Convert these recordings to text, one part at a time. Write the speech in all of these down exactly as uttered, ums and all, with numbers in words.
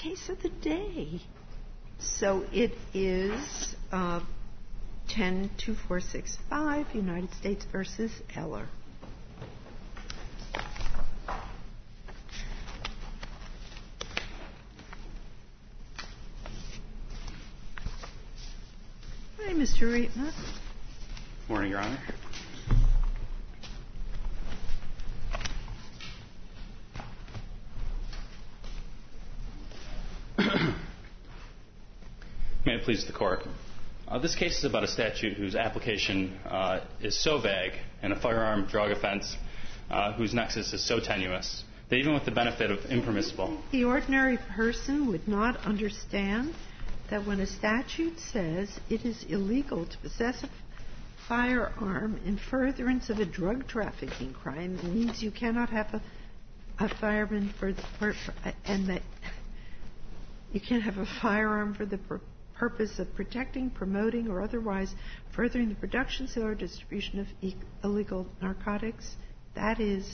case of the day. So it is uh, ten two four six five, United States versus Eller. Hi, Mister Reitman. Morning, Your Honor. May it please the Court. Uh, this case is about a statute whose application uh, is so vague and a firearm drug offense uh, whose nexus is so tenuous that even with the benefit of impermissible... The ordinary person would not understand that when a statute says it is illegal to possess a firearm in furtherance of a drug trafficking crime, it means you cannot have a, a firearm for, the, for, for and that you can't have a firearm for the pur- purpose of protecting, promoting, or otherwise furthering the production, sale, or distribution of e- illegal narcotics. That is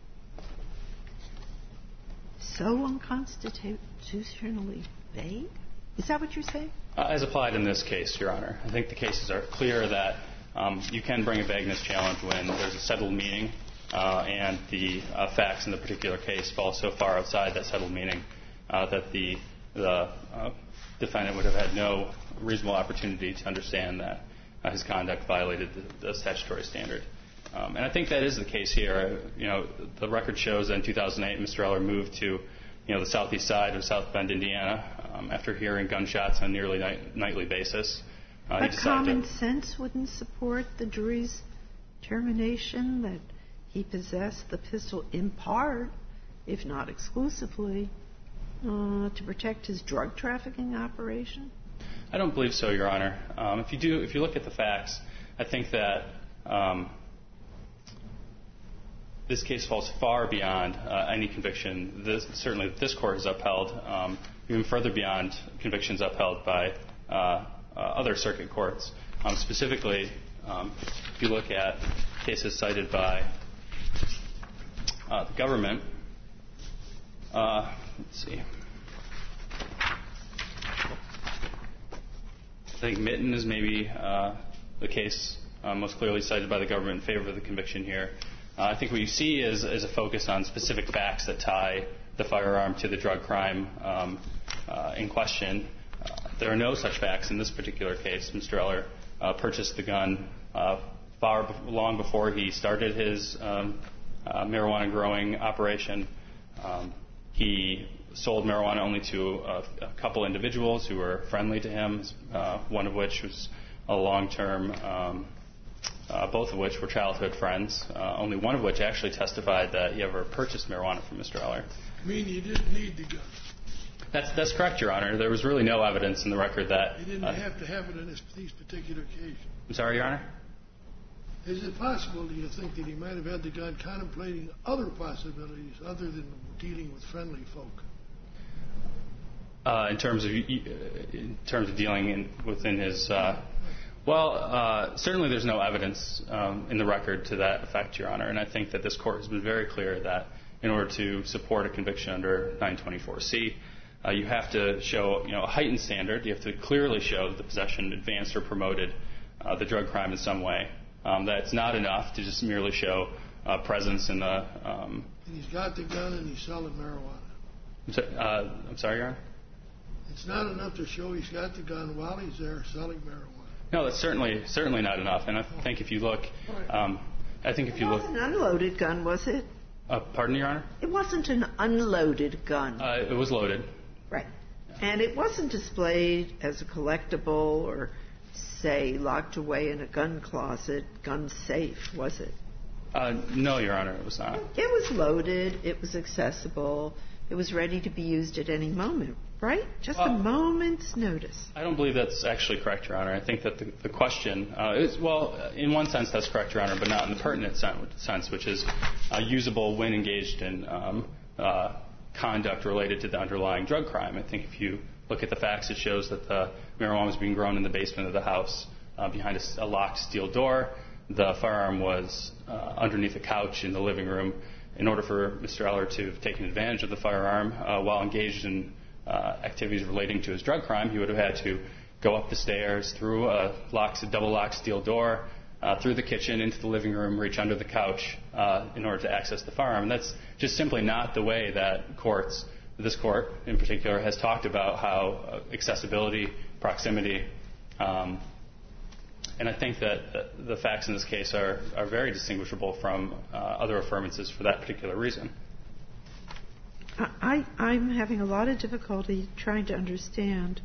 so unconstitutionally vague. Is that what you're saying? Uh, as applied in this case, Your Honor. I think the cases are clear that um, you can bring a vagueness challenge when there's a settled meaning uh, and the uh, facts in the particular case fall so far outside that settled meaning uh, that the, the uh, defendant would have had no reasonable opportunity to understand that uh, his conduct violated the, the statutory standard. Um, and I think that is the case here. You know, the record shows that in two thousand eight, Mister Eller moved to you know, the southeast side of South Bend, Indiana, um, after hearing gunshots on a nearly night, nightly basis. Uh, but common to, sense wouldn't support the jury's determination that he possessed the pistol in part, if not exclusively, uh, to protect his drug trafficking operation? I don't believe so, Your Honor. Um, if you do, if you look at the facts, I think that um, this case falls far beyond uh, any conviction. This, certainly, this court has upheld, um, even further beyond convictions upheld by uh, uh, other circuit courts. Um, specifically, um, if you look at cases cited by uh, the government, uh, let's see. I think Mitten is maybe uh, the case uh, most clearly cited by the government in favor of the conviction here. Uh, I think what you see is, is a focus on specific facts that tie the firearm to the drug crime um, uh, in question. Uh, there are no such facts in this particular case. Mister Eller uh, purchased the gun uh, far be- long before he started his um, uh, marijuana growing operation. Um, he sold marijuana only to a, a couple individuals who were friendly to him, uh, one of which was a long-term um Uh, both of which were childhood friends, uh, only one of which actually testified that he ever purchased marijuana from Mister Eller. You mean you didn't need the gun? That's that's correct, Your Honor. There was really no evidence in the record that... You didn't uh, have to have it on this, these particular occasions. I'm sorry, Your Honor? Is it possible, do you think, that he might have had the gun contemplating other possibilities other than dealing with friendly folk? Uh, in terms of in terms of dealing in, within his... Uh, Well, uh, certainly there's no evidence um, in the record to that effect, Your Honor, and I think that this Court has been very clear that in order to support a conviction under nine twenty-four C, uh, you have to show, you know, a heightened standard. You have to clearly show that the possession advanced or promoted uh, the drug crime in some way. Um, that it's not enough to just merely show uh, presence in the... Um, and he's got the gun and he's selling marijuana. I'm, so, uh, I'm sorry, Your Honor? It's not enough to show he's got the gun while he's there selling marijuana. No, that's certainly certainly not enough. And I think if you look, um, I think if you look, it wasn't an unloaded gun, was it? Uh, pardon, Your Honor? It wasn't an unloaded gun. Uh, it was loaded. Right. And it wasn't displayed as a collectible or, say, locked away in a gun closet, gun safe, was it? Uh, no, Your Honor, it was not. It was loaded. It was accessible. It was ready to be used at any moment, right? Just uh, a moment's notice. I don't believe that's actually correct, Your Honor. I think that the, the question uh, is, well, in one sense that's correct, Your Honor, but not in the pertinent sense, which is uh, usable when engaged in um, uh, conduct related to the underlying drug crime. I think if you look at the facts, it shows that the marijuana was being grown in the basement of the house uh, behind a, a locked steel door. The firearm was uh, underneath a couch in the living room. In order for Mister Eller to have taken advantage of the firearm uh, while engaged in uh, activities relating to his drug crime, he would have had to go up the stairs, through a locked, a double-locked steel door, uh, through the kitchen, into the living room, reach under the couch uh, in order to access the firearm. And that's just simply not the way that courts, this court in particular, has talked about how uh, accessibility, proximity, um, and I think that the facts in this case are, are very distinguishable from uh, other affirmances for that particular reason. I, I'm having a lot of difficulty trying to understand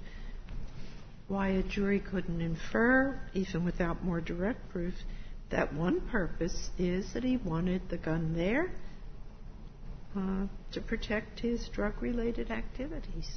why a jury couldn't infer, even without more direct proof, that one purpose is that he wanted the gun there uh, to protect his drug-related activities.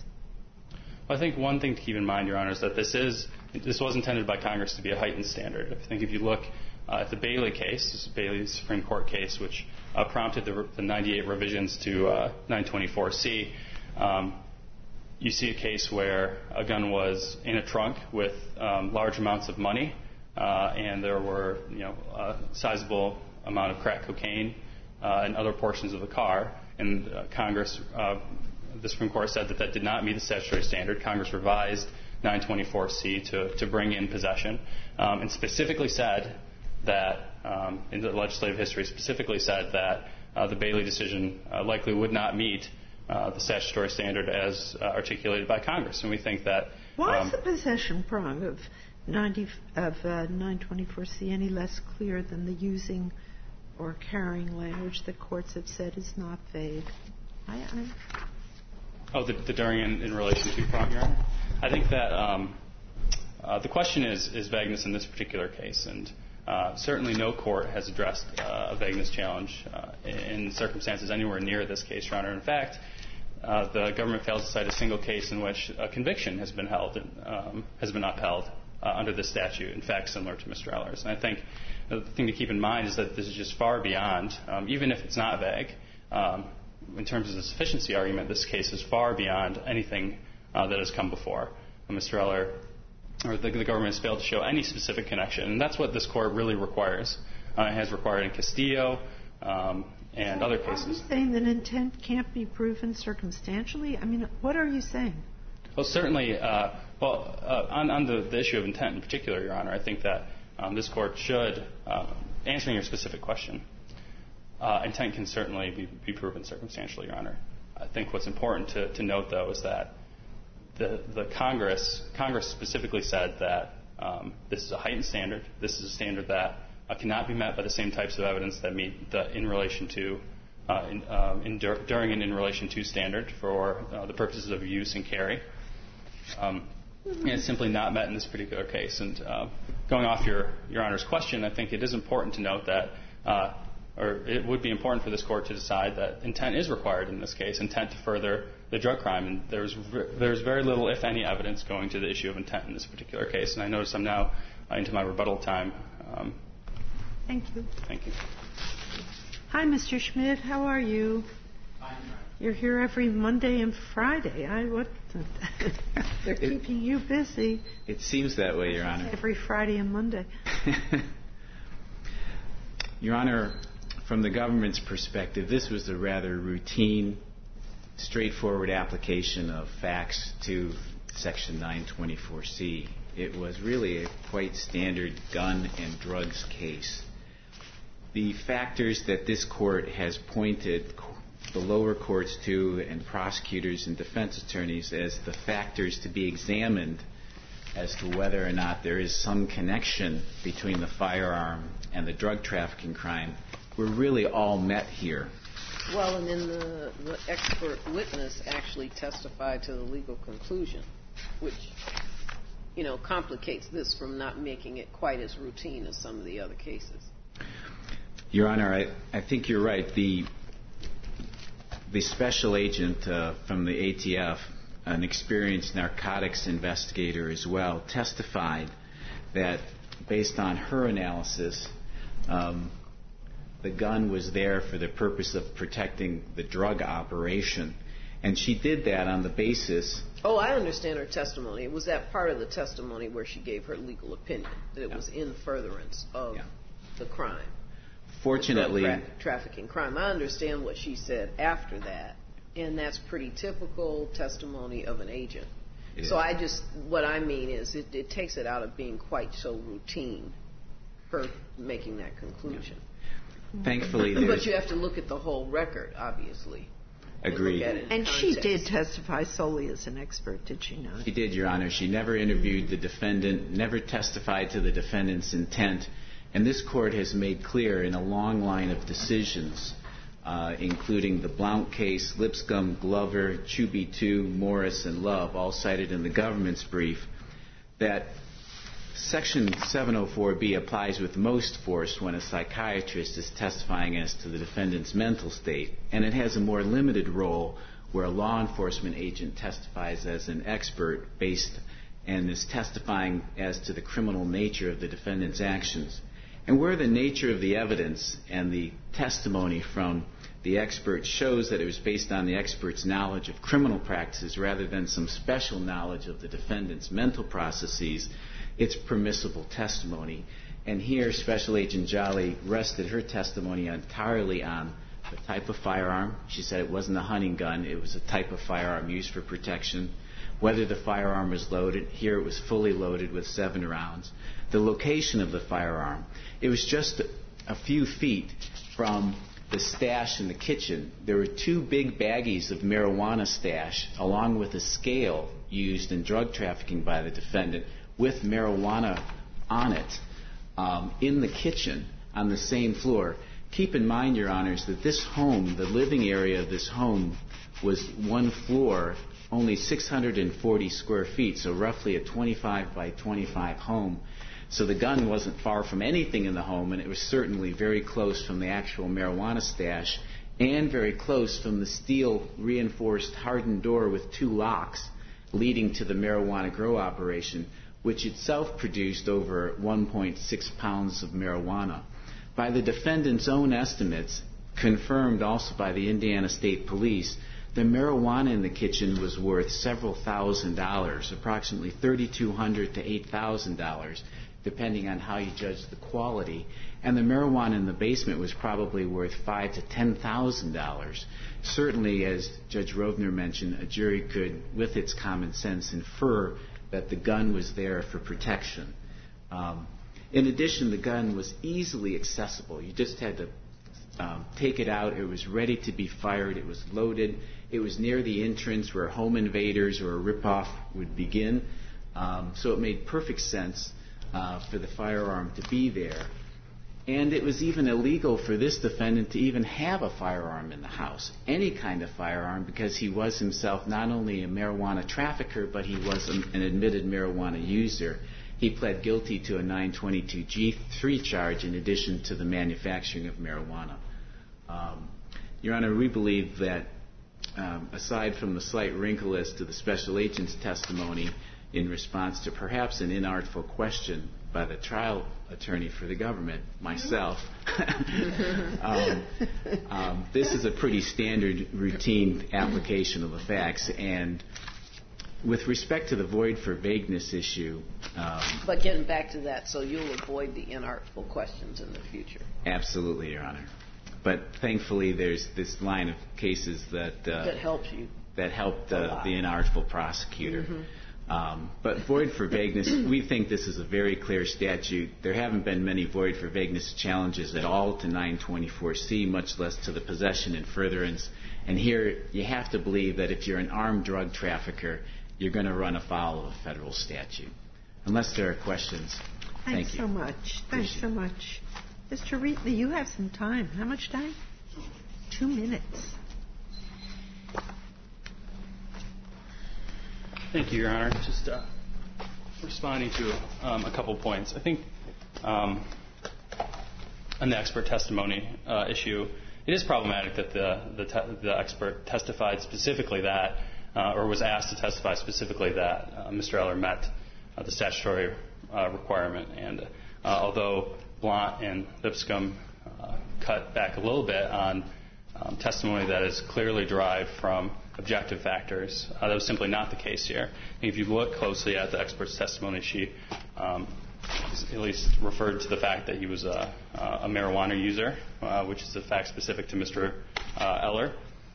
I think one thing to keep in mind, Your Honor, is that this is this was intended by Congress to be a heightened standard. I think if you look uh, at the Bailey case, this is Bailey's Supreme Court case, which uh, prompted the, the ninety-eight revisions to uh, nine twenty-four C, um, you see a case where a gun was in a trunk with um, large amounts of money, uh, and there were, you know, a sizable amount of crack cocaine uh, and other portions of the car, and uh, Congress. Uh, The Supreme Court said that that did not meet the statutory standard. Congress revised nine twenty-four C to, to bring in possession, um, and specifically said that, um, in the legislative history, specifically said that uh, the Bailey decision uh, likely would not meet uh, the statutory standard as uh, articulated by Congress. And we think that... Why um, is the possession prong of, ninety, of uh, nine twenty-four C any less clear than the using or carrying language that courts have said is not vague? I... I'm Oh, the, the during in, in relation to prong, Your Honor? I think that um, uh, the question is, is vagueness in this particular case, and uh, certainly no court has addressed uh, a vagueness challenge uh, in, in circumstances anywhere near this case, Your Honor. In fact, uh, the government fails to cite a single case in which a conviction has been held, and, um, has been upheld uh, under this statute, in fact, similar to Mister Eller's. And I think the thing to keep in mind is that this is just far beyond, um, even if it's not vague, um, in terms of the sufficiency argument, this case is far beyond anything uh, that has come before. Uh, Mister Eller, or the, the government has failed to show any specific connection, and that's what this court really requires. Uh, it has required in Castillo um, and so other are cases. Are you saying that intent can't be proven circumstantially? I mean, what are you saying? Well, certainly, uh, well, uh, on, on the, the issue of intent in particular, Your Honor, I think that um, this court should, uh, answering your specific question, Uh, intent can certainly be, be proven circumstantially, Your Honor. I think what's important to, to note, though, is that the, the Congress Congress specifically said that um, this is a heightened standard. This is a standard that uh, cannot be met by the same types of evidence that meet the in relation to, uh, in, um, in dur- during and in relation to standard for uh, the purposes of use and carry. Um, and it's simply not met in this particular case. And uh, going off your, Your Honor's question, I think it is important to note that uh, or it would be important for this court to decide that intent is required in this case, intent to further the drug crime. And there's there's very little, if any, evidence going to the issue of intent in this particular case. And I notice I'm now uh, into my rebuttal time. Um, Thank you. Thank you. Hi, Mister Schmidt. How are you? Fine. You're here every Monday and Friday. I what? They're it, keeping you busy. It seems that way, Your Honor. Every Friday and Monday. Your Honor, from the government's perspective, this was a rather routine, straightforward application of facts to Section nine twenty-four C. It was really a quite standard gun and drugs case. The factors that this court has pointed the lower courts to, and prosecutors and defense attorneys, as the factors to be examined as to whether or not there is some connection between the firearm and the drug trafficking crime, were really all met here. Well, and then the, the expert witness actually testified to the legal conclusion, which, you know, complicates this from not making it quite as routine as some of the other cases. Your Honor, I, I think you're right. The the special agent uh, from the A T F, an experienced narcotics investigator as well, testified that based on her analysis, um, the gun was there for the purpose of protecting the drug operation. And she did that on the basis... Oh, I understand her testimony. It was that part of the testimony where she gave her legal opinion, that it yeah. was in furtherance of yeah. the crime. Fortunately... The drug tra- trafficking crime. I understand what she said after that, And that's pretty typical testimony of an agent. It so is. I just, what I mean is it, it takes it out of being quite so routine for making that conclusion. Yeah. Thankfully, there's... But you have to look at the whole record, obviously. Agreed. And, and she did testify solely as an expert, did she not? She did, Your Honor. She never interviewed the defendant, never testified to the defendant's intent. And this Court has made clear in a long line of decisions, uh, including the Blount case, Lipscomb, Glover, Chuby two, Morris, and Love, all cited in the government's brief, that Section seven oh four B applies with most force when a psychiatrist is testifying as to the defendant's mental state, and it has a more limited role where a law enforcement agent testifies as an expert based and is testifying as to the criminal nature of the defendant's actions. And where the nature of the evidence and the testimony from the expert shows that it was based on the expert's knowledge of criminal practices rather than some special knowledge of the defendant's mental processes, it's permissible testimony. And here, Special Agent Jolly rested her testimony entirely on the type of firearm. She said it wasn't a hunting gun. It was a type of firearm used for protection. Whether the firearm was loaded. Here it was fully loaded with seven rounds. The location of the firearm. It was just a few feet from the stash in the kitchen. There were two big baggies of marijuana stash along with a scale used in drug trafficking by the defendant with marijuana on it um, in the kitchen on the same floor. Keep in mind, Your Honors, that this home, the living area of this home, was one floor, only six hundred forty square feet, so roughly a twenty-five by twenty-five home. So the gun wasn't far from anything in the home, and it was certainly very close from the actual marijuana stash and very close from the steel reinforced hardened door with two locks leading to the marijuana grow operation, which itself produced over one point six pounds of marijuana. By the defendant's own estimates, confirmed also by the Indiana State Police, the marijuana in the kitchen was worth several thousand dollars, approximately three thousand two hundred dollars to eight thousand dollars, depending on how you judge the quality. And the marijuana in the basement was probably worth five thousand to ten thousand dollars. Certainly, as Judge Rovner mentioned, a jury could, with its common sense, infer that the gun was there for protection. Um, in addition, the gun was easily accessible. You just had to um, take it out. It was ready to be fired. It was loaded. It was near the entrance where home invaders or a ripoff would begin. Um, so it made perfect sense uh, for the firearm to be there. And it was even illegal for this defendant to even have a firearm in the house, any kind of firearm, because he was himself not only a marijuana trafficker, but he was an admitted marijuana user. He pled guilty to a nine twenty-two G three charge in addition to the manufacturing of marijuana. Um, Your Honor, we believe that um, aside from the slight wrinkle as to the special agent's testimony in response to perhaps an inartful question by the trial attorney for the government, myself, um, um, this is a pretty standard routine application of the facts. And with respect to the void for vagueness issue... Um, but getting back to that, so you'll avoid the inartful questions in the future. Absolutely, Your Honor. But thankfully there's this line of cases that... Uh, that helps you. That helped uh, the inartful prosecutor. Mm-hmm. Um, but void for vagueness, we think this is a very clear statute. There haven't been many void for vagueness challenges at all to nine twenty-four C, much less to the possession and furtherance. And here you have to believe that if you're an armed drug trafficker, you're going to run afoul of a federal statute. Unless there are questions. Thanks Thank you. so much. Thanks Appreciate so much. Mister Wheatley, you have some time. How much time? Two minutes. Thank you, Your Honor. Just uh, responding to um, a couple points. I think um, on the expert testimony uh, issue, it is problematic that the the, te- the expert testified specifically that, uh, or was asked to testify specifically that uh, Mister Eller met uh, the statutory uh, requirement. And uh, although Blount and Lipscomb uh, cut back a little bit on um, testimony that is clearly derived from objective factors, uh, that was simply not the case here. If you look closely at the expert's testimony, she um, at least referred to the fact that he was a, a marijuana user, uh, which is a fact specific to Mister Uh, Eller.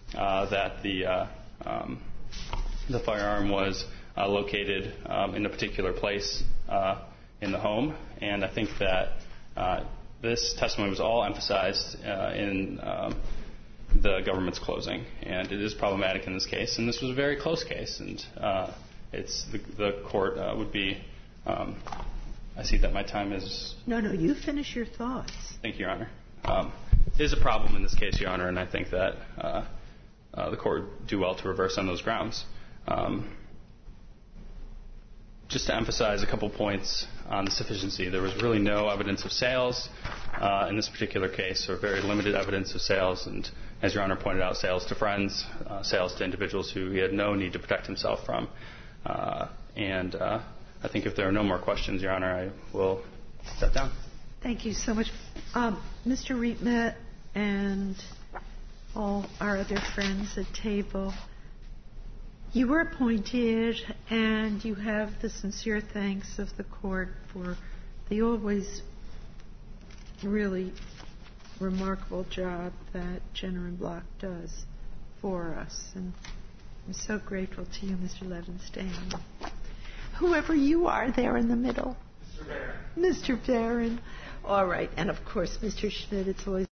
uh, that the uh, um, the firearm was uh, located um, in a particular place uh, in the home, and I think that uh, this testimony was all emphasized uh, in um, the government's closing, and it is problematic in this case. And this was a very close case, and uh, it's the, the court uh, would be. Um, I see that my time is. No, no, you finish your thoughts. Thank you, Your Honor. Um, it is a problem in this case, Your Honor, and I think that uh, uh, the court would do well to reverse on those grounds. Um, just to emphasize a couple points on the sufficiency, there was really no evidence of sales uh, in this particular case, or very limited evidence of sales, and as Your Honor pointed out, sales to friends, uh, sales to individuals who he had no need to protect himself from. Uh, and uh, I think if there are no more questions, Your Honor, I will step down. Thank you so much. Um, Mister Rietmet and all our other friends at table, you were appointed, and you have the sincere thanks of the court for the always really remarkable job that Jenner and Block does for us. And I'm so grateful to you, Mister Levenstein. Whoever you are there in the middle. Mister Barron. Mister Barron. All right. And, of course, Mister Schmidt, it's always